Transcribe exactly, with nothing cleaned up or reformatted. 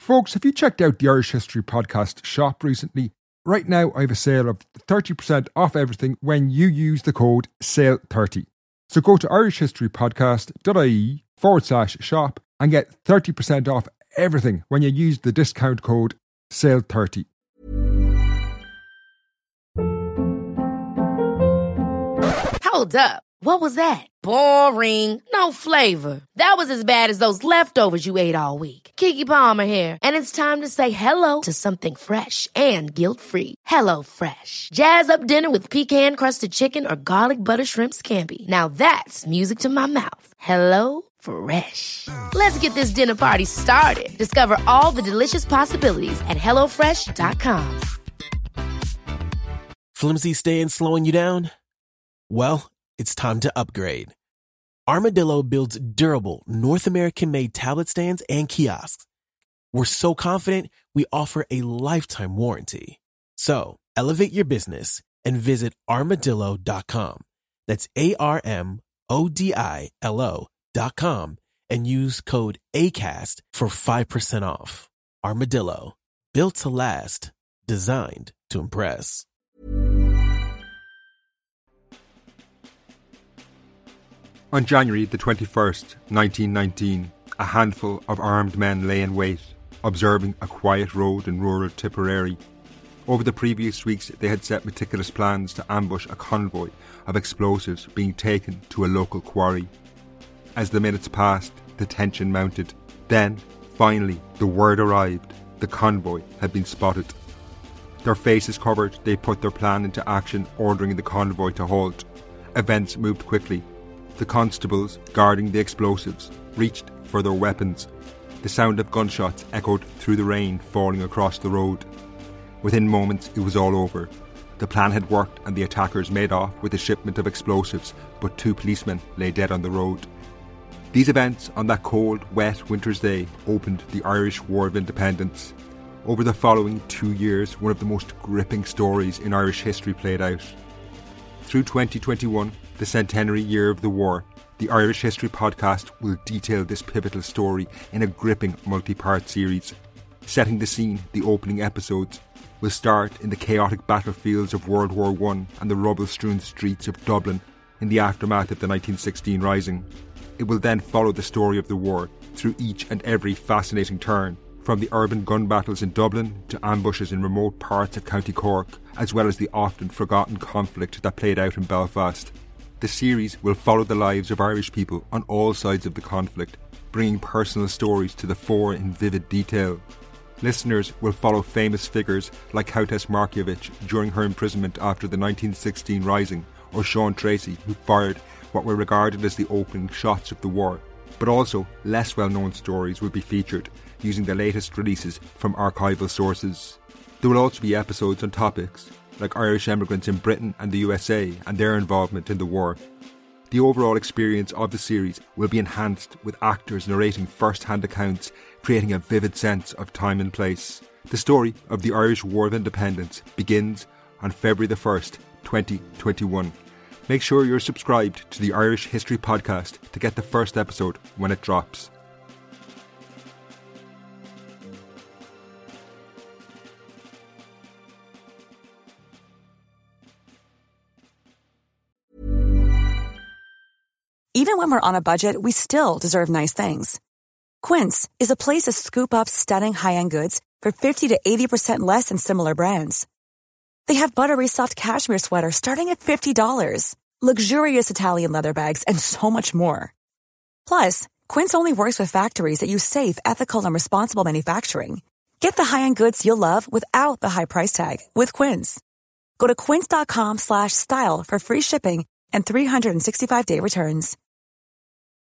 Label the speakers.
Speaker 1: Folks, have you checked out the Irish History Podcast shop recently? Right now, I have a sale of thirty percent off everything when you use the code sale thirty. So go to irishhistorypodcast.ie forward slash shop and get thirty percent off everything when you use the discount code sale thirty.
Speaker 2: Hold up. What was that? Boring. No flavor. That was as bad as those leftovers you ate all week. Keke Palmer here. And it's time to say hello to something fresh and guilt-free. Hello Fresh. Jazz up dinner with pecan-crusted chicken or garlic butter shrimp scampi. Now that's music to my mouth. Hello Fresh. Let's get this dinner party started. Discover all the delicious possibilities at hello fresh dot com.
Speaker 3: Flimsy staying slowing you down? Well, it's time to upgrade. Armadillo builds durable, North American-made tablet stands and kiosks. We're so confident, we offer a lifetime warranty. So, elevate your business and visit armadillo dot com. That's A R M O D I L O dot com and use code ACAST for five percent off. Armadillo, built to last, designed to impress.
Speaker 1: On January the twenty-first, nineteen nineteen, a handful of armed men lay in wait, observing a quiet road in rural Tipperary. Over the previous weeks, they had set meticulous plans to ambush a convoy of explosives being taken to a local quarry. As the minutes passed, the tension mounted. Then, finally, the word arrived. The convoy had been spotted. Their faces covered, they put their plan into action, ordering the convoy to halt. Events moved quickly. The constables guarding the explosives reached for their weapons. The sound of gunshots echoed through the rain falling across the road. Within moments, it was all over. The plan had worked and the attackers made off with a shipment of explosives, but two policemen lay dead on the road. These events on that cold, wet winter's day opened the Irish War of Independence. Over the following two years, one of the most gripping stories in Irish history played out. Through twenty twenty-one, the centenary year of the war, the Irish History Podcast will detail this pivotal story in a gripping multi-part series. Setting the scene, the opening episodes will start in the chaotic battlefields of World War One and the rubble-strewn streets of Dublin in the aftermath of the nineteen sixteen Rising. It will then follow the story of the war through each and every fascinating turn, from the urban gun battles in Dublin to ambushes in remote parts of County Cork, as well as the often forgotten conflict that played out in Belfast. The series will follow the lives of Irish people on all sides of the conflict, bringing personal stories to the fore in vivid detail. Listeners will follow famous figures like Countess Markievicz during her imprisonment after the nineteen sixteen Rising, or Sean Tracy, who fired what were regarded as the opening shots of the war. But also, less well-known stories will be featured, using the latest releases from archival sources. There will also be episodes on topics like Irish emigrants in Britain and the U S A and their involvement in the war. The overall experience of the series will be enhanced with actors narrating first-hand accounts, creating a vivid sense of time and place. The story of the Irish War of Independence begins on February the first, twenty twenty-one. Make sure you're subscribed to the Irish History Podcast to get the first episode when it drops.
Speaker 4: Even when we're on a budget, we still deserve nice things. Quince is a place to scoop up stunning high-end goods for fifty to eighty percent less than similar brands. They have buttery soft cashmere sweaters starting at fifty dollars, luxurious Italian leather bags, and so much more. Plus, Quince only works with factories that use safe, ethical, and responsible manufacturing. Get the high-end goods you'll love without the high price tag with Quince. Go to quince dot com slash style for free shipping and three sixty-five day returns.